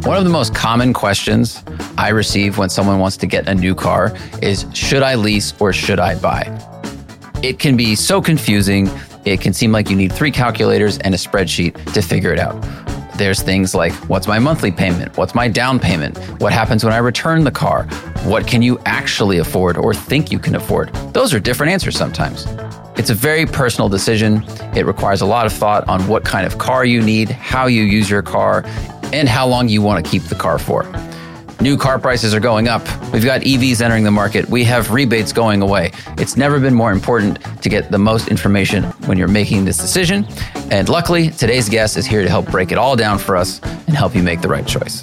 One of the most common questions I receive when someone wants to get a new car is, should I lease or should I buy? It can be so confusing. It can seem like you need 3 calculators and a spreadsheet to figure it out. There's things like, what's my monthly payment? What's my down payment? What happens when I return the car? What can you actually afford or think you can afford? Those are different answers sometimes. It's a very personal decision. It requires a lot of thought on what kind of car you need, how you use your car, and how long you want to keep the car for. New car prices are going up. We've got EVs entering the market. We have rebates going away. It's never been more important to get the most information when you're making this decision. And luckily, today's guest is here to help break it all down for us and help you make the right choice.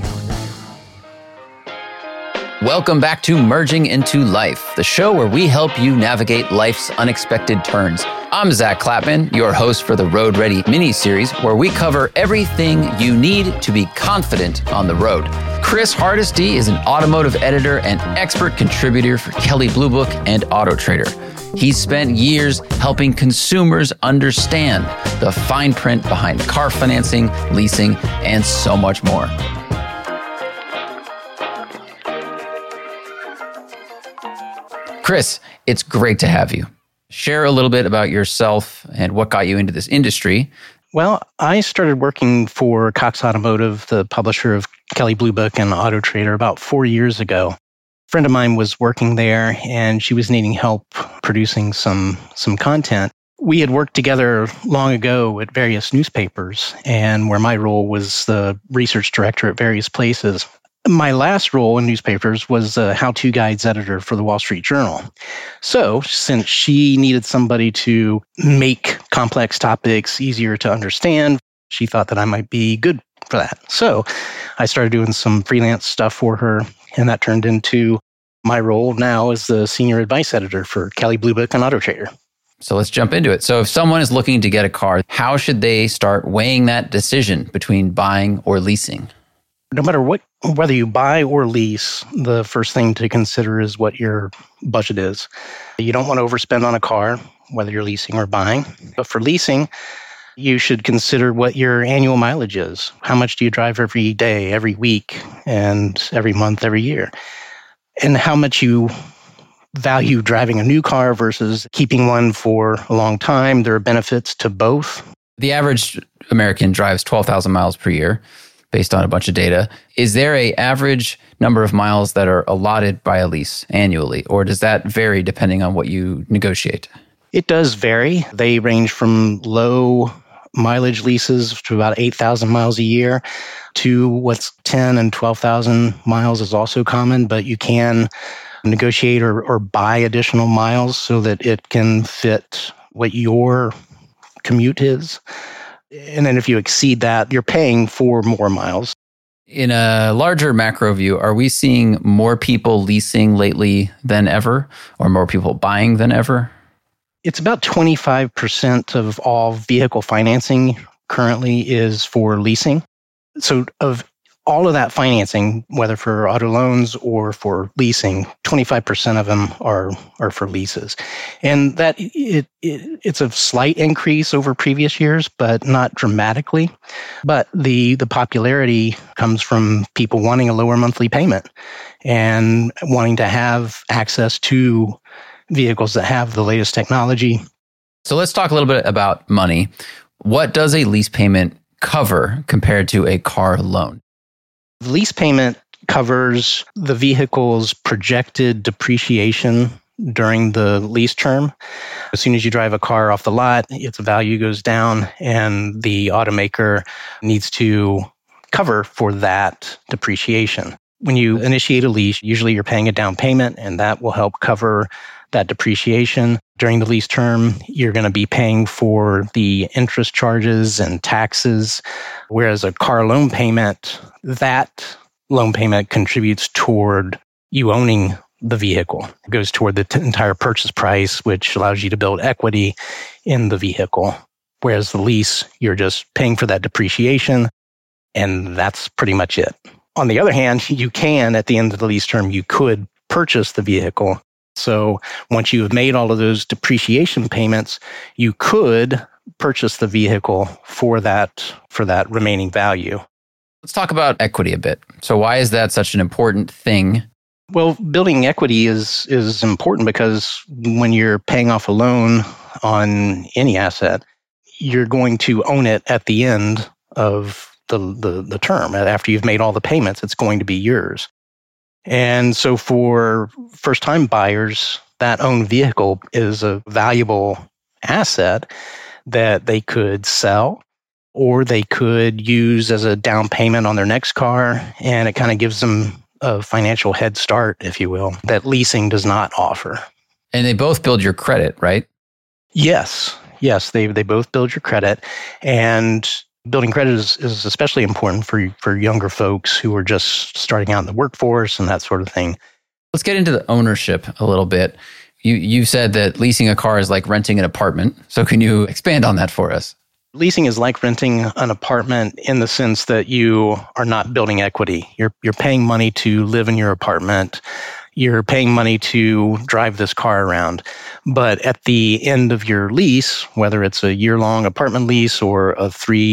Welcome back to Merging into Life, the show where we help you navigate life's unexpected turns. I'm Zach Clapman, your host for the Road Ready mini-series, where we cover everything you need to be confident on the road. Chris Hardesty is an automotive editor and expert contributor for Kelley Blue Book and AutoTrader. He's spent years helping consumers understand the fine print behind car financing, leasing, and so much more. Chris, it's great to have you. Share a little bit about yourself and what got you into this industry. Well, I started working for Cox Automotive, the publisher of Kelley Blue Book and AutoTrader, about 4 years ago. A friend of mine was working there, and she was needing help producing some content. We had worked together long ago at various newspapers, and where my role was the research director at various places. My last role in newspapers was a how-to guides editor for the Wall Street Journal. So, since she needed somebody to make complex topics easier to understand, she thought that I might be good for that. So, I started doing some freelance stuff for her, and that turned into my role now as the senior advice editor for Kelley Blue Book and AutoTrader. So let's jump into it. So if someone is looking to get a car, how should they start weighing that decision between buying or leasing? No matter whether you buy or lease, the first thing to consider is what your budget is. You don't want to overspend on a car, whether you're leasing or buying. But for leasing, you should consider what your annual mileage is. How much do you drive every day, every week, and every month, every year? And how much you value driving a new car versus keeping one for a long time. There are benefits to both. The average American drives 12,000 miles per year. Based on a bunch of data. Is there an average number of miles that are allotted by a lease annually, or does that vary depending on what you negotiate? It does vary. They range from low mileage leases to about 8,000 miles a year to what's 10 and 12,000 miles is also common, but you can negotiate or buy additional miles so that it can fit what your commute is. And then if you exceed that, you're paying for more miles. In a larger macro view, are we seeing more people leasing lately than ever, or more people buying than ever? It's about 25% of all vehicle financing currently is for leasing. So of all of that financing, whether for auto loans or for leasing, 25% of them are for leases. And that it's a slight increase over previous years, but not dramatically. But the popularity comes from people wanting a lower monthly payment and wanting to have access to vehicles that have the latest technology. So let's talk a little bit about money. What does a lease payment cover compared to a car loan? The lease payment covers the vehicle's projected depreciation during the lease term. As soon as you drive a car off the lot, its value goes down, and the automaker needs to cover for that depreciation. When you initiate a lease, usually you're paying a down payment, and that will help cover that depreciation. During the lease term, you're going to be paying for the interest charges and taxes, whereas a car loan payment, that loan payment contributes toward you owning the vehicle. It goes toward the entire purchase price, which allows you to build equity in the vehicle. Whereas the lease, you're just paying for that depreciation, and that's pretty much it. On the other hand, you can, at the end of the lease term, you could purchase the vehicle. So once you have made all of those depreciation payments, you could purchase the vehicle for that remaining value. Let's talk about equity a bit. So why is that such an important thing? Well, building equity is important because when you're paying off a loan on any asset, you're going to own it at the end of the term. After you've made all the payments, it's going to be yours. And so for first-time buyers, that owned vehicle is a valuable asset that they could sell or they could use as a down payment on their next car. And it kind of gives them a financial head start, if you will, that leasing does not offer. And they both build your credit, right? Yes, they both build your credit. And building credit is especially important for younger folks who are just starting out in the workforce and that sort of thing. Let's get into the ownership a little bit. You said that leasing a car is like renting an apartment. So can you expand on that for us? Leasing is like renting an apartment in the sense that you are not building equity. You're paying money to live in your apartment. You're paying money to drive this car around. But at the end of your lease, whether it's a year-long apartment lease or a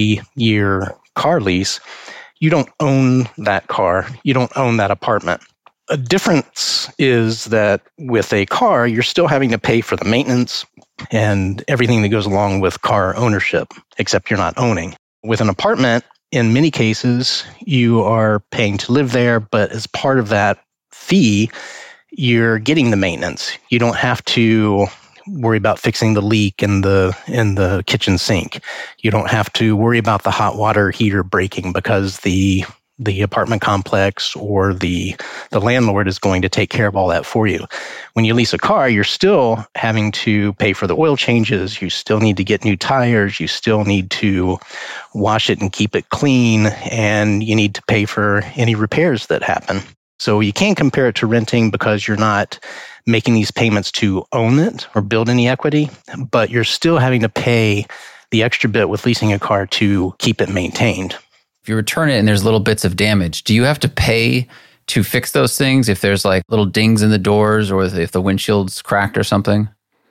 3-year car lease, you don't own that car. You don't own that apartment. A difference is that with a car, you're still having to pay for the maintenance and everything that goes along with car ownership, except you're not owning. With an apartment, in many cases, you are paying to live there, but as part of that fee, you're getting the maintenance. You don't have to worry about fixing the leak in the kitchen sink. You don't have to worry about the hot water heater breaking because the apartment complex or the landlord is going to take care of all that for you. When you lease a car, you're still having to pay for the oil changes. You still need to get new tires. You still need to wash it and keep it clean. And you need to pay for any repairs that happen. So you can't compare it to renting because you're not making these payments to own it or build any equity, but you're still having to pay the extra bit with leasing a car to keep it maintained. If you return it and there's little bits of damage, do you have to pay to fix those things if there's like little dings in the doors or if the windshield's cracked or something?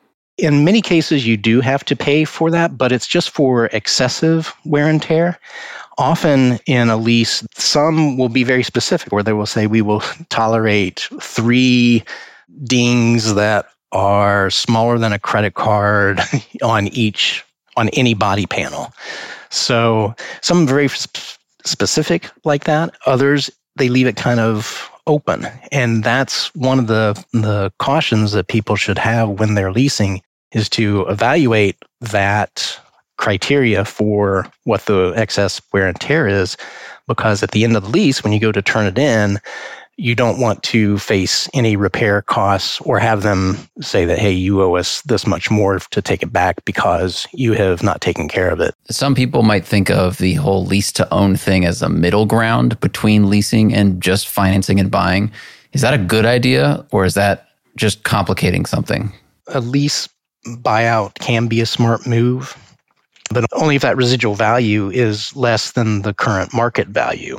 In many cases, you do have to pay for that, but it's just for excessive wear and tear. Often in a lease, some will be very specific where they will say, we will tolerate 3 dings that are smaller than a credit card on any body panel. So some very specific like that. Others, they leave it kind of open. And that's one of the cautions that people should have when they're leasing is to evaluate that criteria for what the excess wear and tear is, because at the end of the lease, when you go to turn it in, you don't want to face any repair costs or have them say that, hey, you owe us this much more to take it back because you have not taken care of it. Some people might think of the whole lease to own thing as a middle ground between leasing and just financing and buying. Is that a good idea or is that just complicating something? A lease buyout can be a smart move, but only if that residual value is less than the current market value.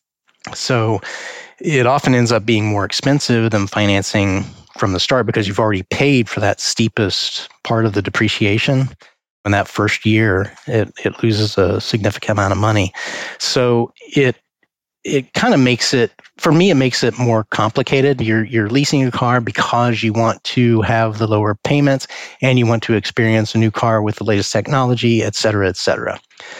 So it often ends up being more expensive than financing from the start because you've already paid for that steepest part of the depreciation. In that first year, it loses a significant amount of money. So it kind of makes it, for me, it makes it more complicated. You're leasing a car because you want to have the lower payments and you want to experience a new car with the latest technology, et cetera, et cetera.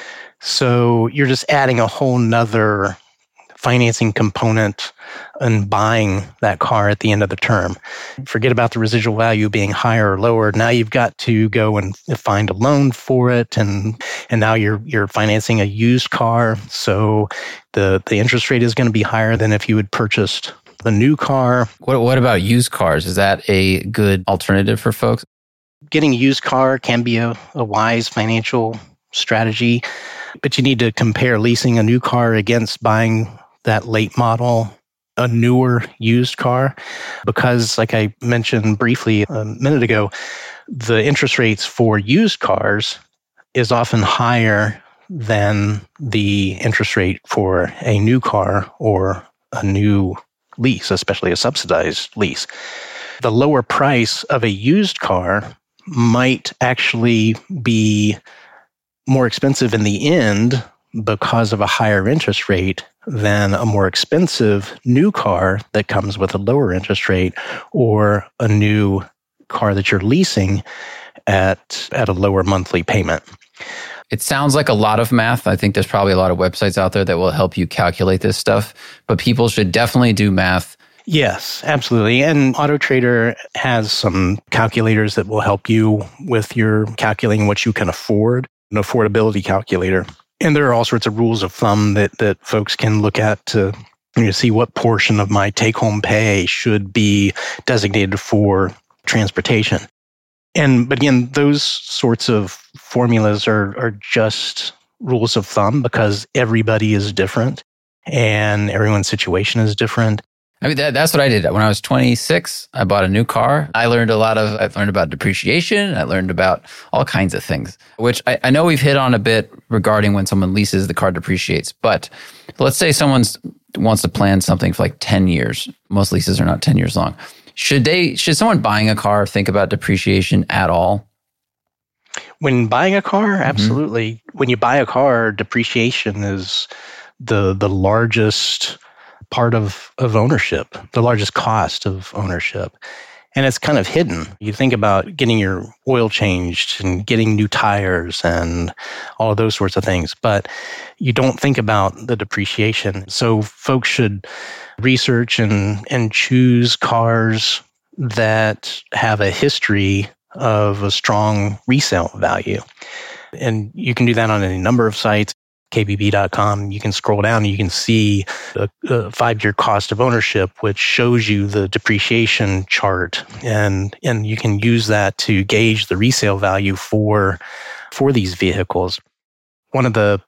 So you're just adding a whole nother financing component and buying that car at the end of the term. Forget about the residual value being higher or lower. Now you've got to go and find a loan for it, and now you're financing a used car. So the interest rate is going to be higher than if you had purchased the new car. What about used cars? Is that a good alternative for folks? Getting a used car can be a wise financial strategy, but you need to compare leasing a new car against buying that late model, a newer used car, because like I mentioned briefly a minute ago, the interest rates for used cars is often higher than the interest rate for a new car or a new lease, especially a subsidized lease. The lower price of a used car might actually be more expensive in the end because of a higher interest rate than a more expensive new car that comes with a lower interest rate, or a new car that you're leasing at a lower monthly payment. It sounds like a lot of math. I think there's probably a lot of websites out there that will help you calculate this stuff, but people should definitely do math. Yes, absolutely. And AutoTrader has some calculators that will help you with your calculating what you can afford, an affordability calculator. And there are all sorts of rules of thumb that folks can look at to see what portion of my take-home pay should be designated for transportation. But again, those sorts of formulas are just rules of thumb because everybody is different and everyone's situation is different. I mean, that's what I did. When I was 26, I bought a new car. I learned about depreciation. I learned about all kinds of things, which I know we've hit on a bit regarding when someone leases, the car depreciates. But let's say someone wants to plan something for like 10 years. Most leases are not 10 years long. Should someone buying a car think about depreciation at all? When buying a car, absolutely. Mm-hmm. When you buy a car, depreciation is the largest part of ownership, the largest cost of ownership. And it's kind of hidden. You think about getting your oil changed and getting new tires and all of those sorts of things, but you don't think about the depreciation. So folks should research and choose cars that have a history of a strong resale value. And you can do that on any number of sites. KBB.com, you can scroll down and you can see a 5-year cost of ownership, which shows you the depreciation chart. And you can use that to gauge the resale value for these vehicles. One of the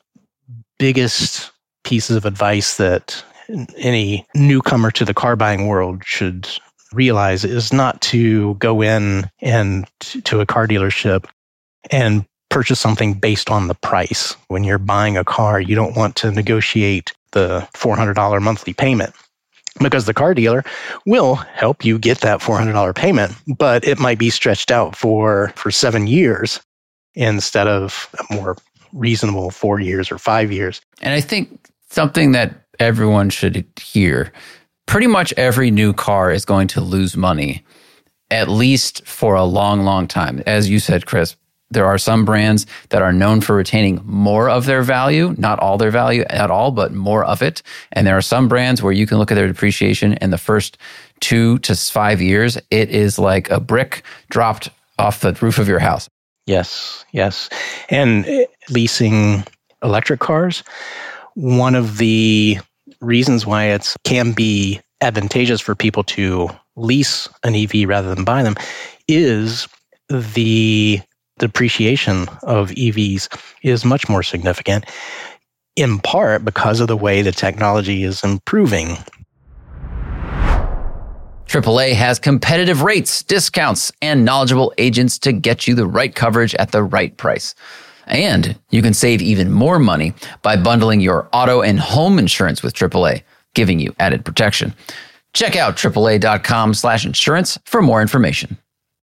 biggest pieces of advice that any newcomer to the car buying world should realize is not to go in and to a car dealership and purchase something based on the price. When you're buying a car, you don't want to negotiate the $400 monthly payment because the car dealer will help you get that $400 payment, but it might be stretched out for 7 years instead of a more reasonable 4 years or 5 years. And I think something that everyone should hear, pretty much every new car is going to lose money, at least for a long, long time. As you said, Chris, there are some brands that are known for retaining more of their value, not all their value at all, but more of it. And there are some brands where you can look at their depreciation in the first 2 to 5 years. It is like a brick dropped off the roof of your house. Yes. And leasing electric cars, one of the reasons why it can be advantageous for people to lease an EV rather than buy them is the depreciation of EVs is much more significant, in part because of the way the technology is improving. AAA has competitive rates, discounts, and knowledgeable agents to get you the right coverage at the right price. And you can save even more money by bundling your auto and home insurance with AAA, giving you added protection. Check out AAA.com/insurance for more information.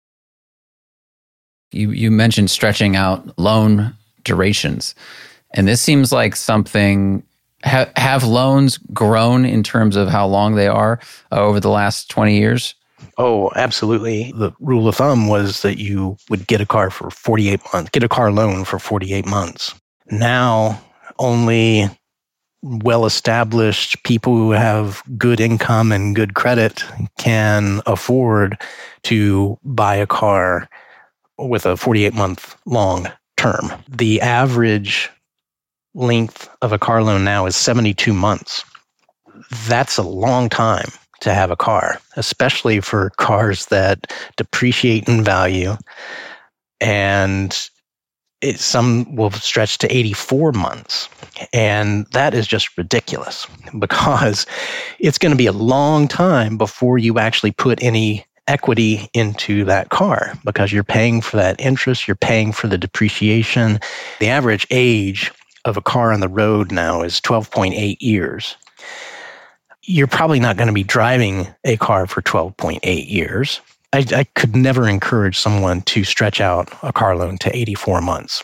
You mentioned stretching out loan durations, and this seems like something. Have loans grown in terms of how long they are over the last 20 years? Oh, absolutely. The rule of thumb was that you would get a car for 48 months, get a car loan for 48 months. Now, only well-established people who have good income and good credit can afford to buy a car with a 48-month long term. The average length of a car loan now is 72 months. That's a long time to have a car, especially for cars that depreciate in value. And some will stretch to 84 months. And that is just ridiculous because it's going to be a long time before you actually put any equity into that car because you're paying for that interest, you're paying for the depreciation. The average age of a car on the road now is 12.8 years. You're probably not going to be driving a car for 12.8 years. I could never encourage someone to stretch out a car loan to 84 months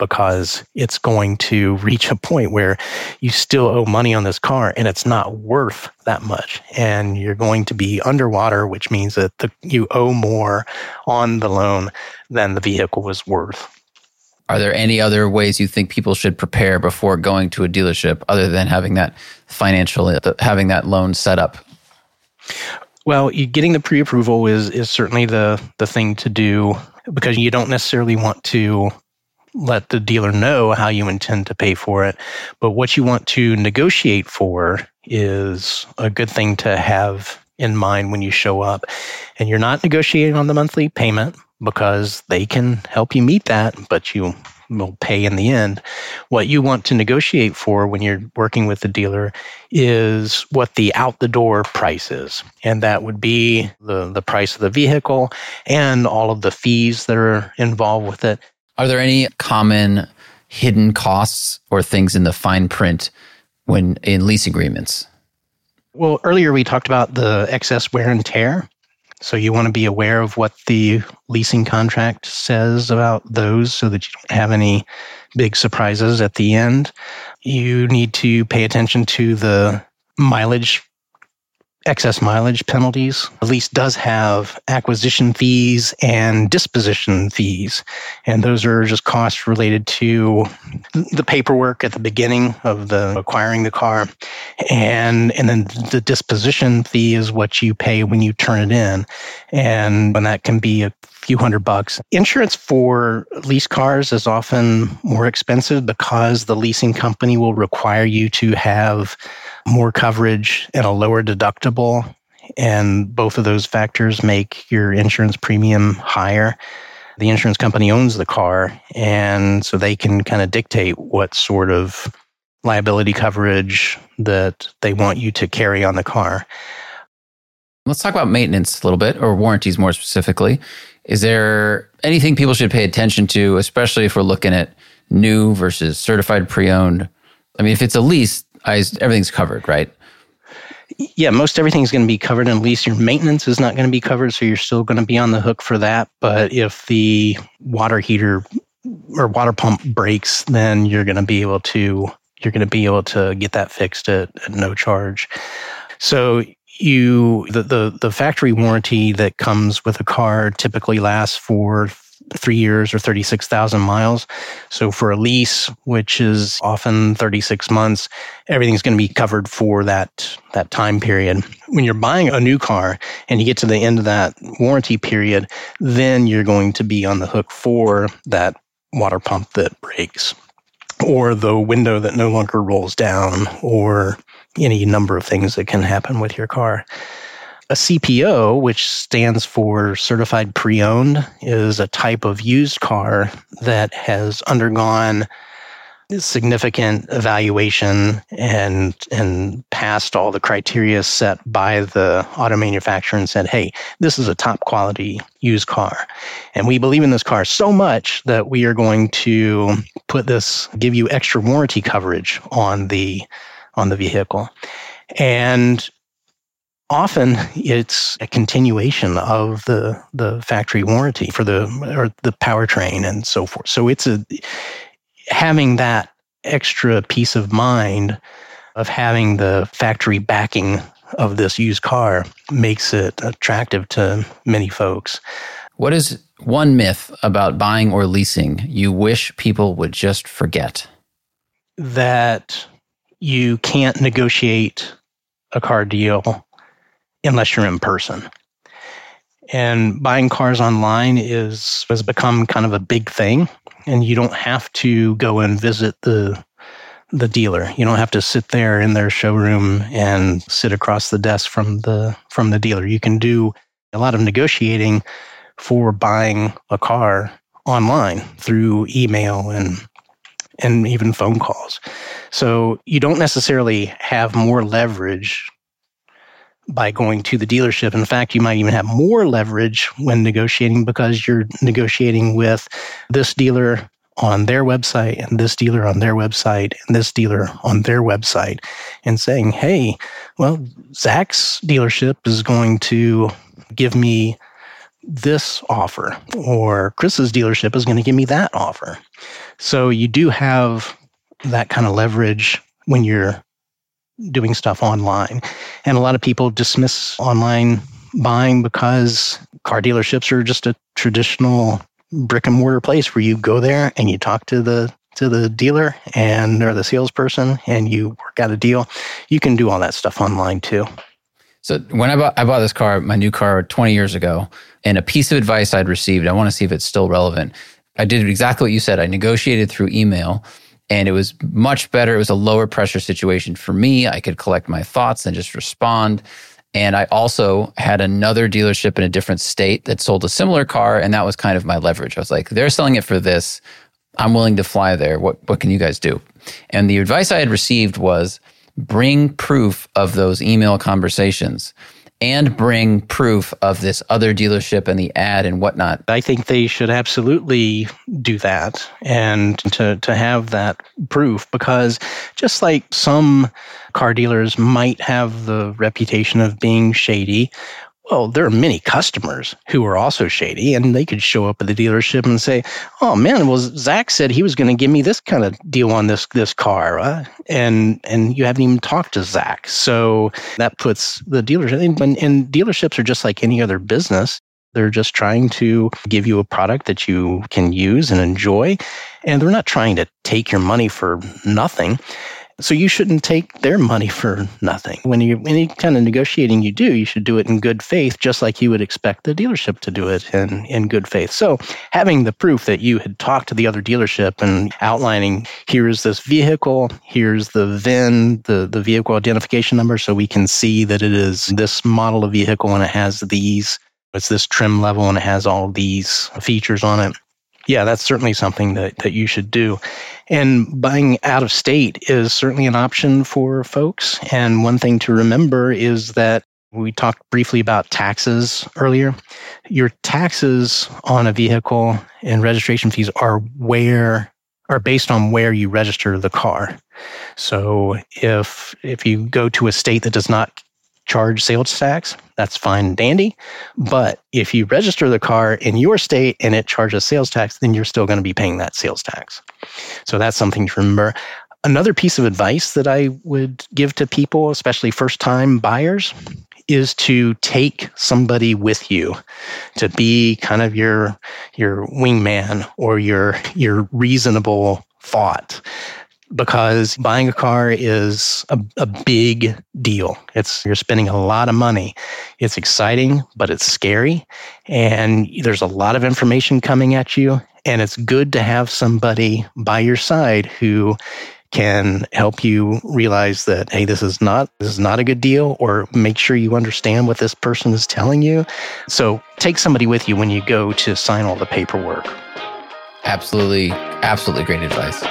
because it's going to reach a point where you still owe money on this car and it's not worth that much. And you're going to be underwater, which means that you owe more on the loan than the vehicle was worth. Are there any other ways you think people should prepare before going to a dealership other than having that having that loan set up? Well, getting the pre-approval is certainly the thing to do, because you don't necessarily want to let the dealer know how you intend to pay for it. But what you want to negotiate for is a good thing to have in mind when you show up. And you're not negotiating on the monthly payment, because they can help you meet that, but you will pay in the end. What you want to negotiate for when you're working with the dealer is what the out-the-door price is. And that would be the price of the vehicle and all of the fees that are involved with it. Are there any common hidden costs or things in the fine print when in lease agreements? Well, earlier we talked about the excess wear and tear. So you want to be aware of what the leasing contract says about those so that you don't have any big surprises at the end. You need to pay attention to the excess mileage penalties. The lease does have acquisition fees and disposition fees, and those are just costs related to the paperwork at the beginning of the acquiring the car, and then the disposition fee is what you pay when you turn it in, and when that can be a few $100. Insurance for lease cars is often more expensive because the leasing company will require you to have more coverage and a lower deductible, and both of those factors make your insurance premium higher. The insurance company owns the car, and so they can kind of dictate what sort of liability coverage that they want you to carry on the car. Let's talk about maintenance a little bit, or warranties more specifically. Is there anything people should pay attention to, especially if we're looking at new versus certified pre-owned? I mean, if it's a lease, everything's covered, right? Yeah, most everything's going to be covered in lease. Your maintenance is not going to be covered, so you're still going to be on the hook for that. But if the water heater or water pump breaks, then you're going to be able to get that fixed at no charge. So the factory warranty that comes with a car typically lasts for 3 years or 36,000 miles. So for a lease, which is often 36 months, everything's going to be covered for that time period. When you're buying a new car and you get to the end of that warranty period, then you're going to be on the hook for that water pump that breaks, or the window that no longer rolls down, or any number of things that can happen with your car. A CPO, which stands for Certified Pre-Owned, is a type of used car that has undergone significant evaluation and passed all the criteria set by the auto manufacturer and said, hey, this is a top quality used car. And we believe in this car so much that we are going to give you extra warranty coverage on the vehicle. And often it's a continuation of the factory warranty for the powertrain and so forth. So it's having that extra peace of mind of having the factory backing of this used car makes it attractive to many folks. What is one myth about buying or leasing you wish people would just forget? That you can't negotiate a car deal unless you're in person. And buying cars online has become kind of a big thing, and you don't have to go and visit the dealer. You don't have to sit there in their showroom and sit across the desk from the dealer. You can do a lot of negotiating for buying a car online through email and even phone calls. So you don't necessarily have more leverage by going to the dealership. In fact, you might even have more leverage when negotiating, because you're negotiating with this dealer on their website and this dealer on their website and this dealer on their website, and saying, hey, well, Zach's dealership is going to give me this offer, or Chris's dealership is going to give me that offer. So you do have that kind of leverage when you're doing stuff online. And a lot of people dismiss online buying because car dealerships are just a traditional brick and mortar place where you go there and you talk to the dealer or the salesperson and you work out a deal. You can do all that stuff online too. So when I bought this car, my new car 20 years ago, and a piece of advice I'd received, I want to see if it's still relevant. I did exactly what you said. I negotiated through email, and it was much better. It was a lower pressure situation for me. I could collect my thoughts and just respond. And I also had another dealership in a different state that sold a similar car, and that was kind of my leverage. I was like, they're selling it for this. I'm willing to fly there. What can you guys do? And the advice I had received was bring proof of those email conversations and bring proof of this other dealership and the ad and whatnot. I think they should absolutely do that and to have that proof, because just like some car dealers might have the reputation of being shady, well, there are many customers who are also shady, and they could show up at the dealership and say, "Oh man, well, Zach said he was going to give me this kind of deal on this car," and you haven't even talked to Zach. So that puts the dealership, and dealerships are just like any other business. They're just trying to give you a product that you can use and enjoy, and they're not trying to take your money for nothing. So you shouldn't take their money for nothing. Any kind of negotiating you do, you should do it in good faith, just like you would expect the dealership to do it in good faith. So having the proof that you had talked to the other dealership and outlining, here's this vehicle, here's the VIN, the vehicle identification number, so we can see that it is this model of vehicle and it's this trim level and it has all these features on it. Yeah, that's certainly something that you should do. And buying out of state is certainly an option for folks. And one thing to remember is that we talked briefly about taxes earlier. Your taxes on a vehicle and registration fees are based on where you register the car. So if you go to a state that does not charge sales tax, that's fine and dandy. But if you register the car in your state and it charges sales tax, then you're still going to be paying that sales tax. So that's something to remember. Another piece of advice that I would give to people, especially first-time buyers, is to take somebody with you to be kind of your wingman or your reasonable thought. Because buying a car is a big deal. You're spending a lot of money. It's exciting, but it's scary. And there's a lot of information coming at you. And it's good to have somebody by your side who can help you realize that, hey, this is not a good deal, or make sure you understand what this person is telling you. So take somebody with you when you go to sign all the paperwork. Absolutely great advice.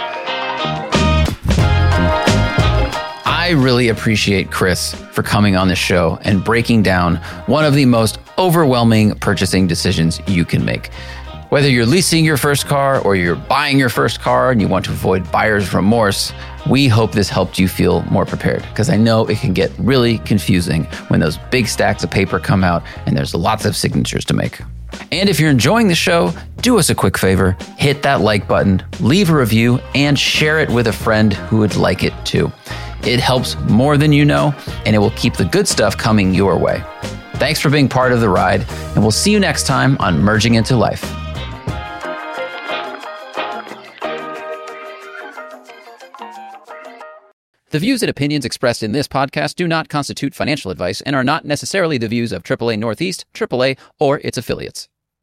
I really appreciate Chris for coming on the show and breaking down one of the most overwhelming purchasing decisions you can make. Whether you're leasing your first car or you're buying your first car and you want to avoid buyer's remorse, we hope this helped you feel more prepared, because I know it can get really confusing when those big stacks of paper come out and there's lots of signatures to make. And if you're enjoying the show, do us a quick favor, hit that like button, leave a review, and share it with a friend who would like it too. It helps more than you know, and it will keep the good stuff coming your way. Thanks for being part of the ride, and we'll see you next time on Merging into Life. The views and opinions expressed in this podcast do not constitute financial advice and are not necessarily the views of AAA Northeast, AAA, or its affiliates.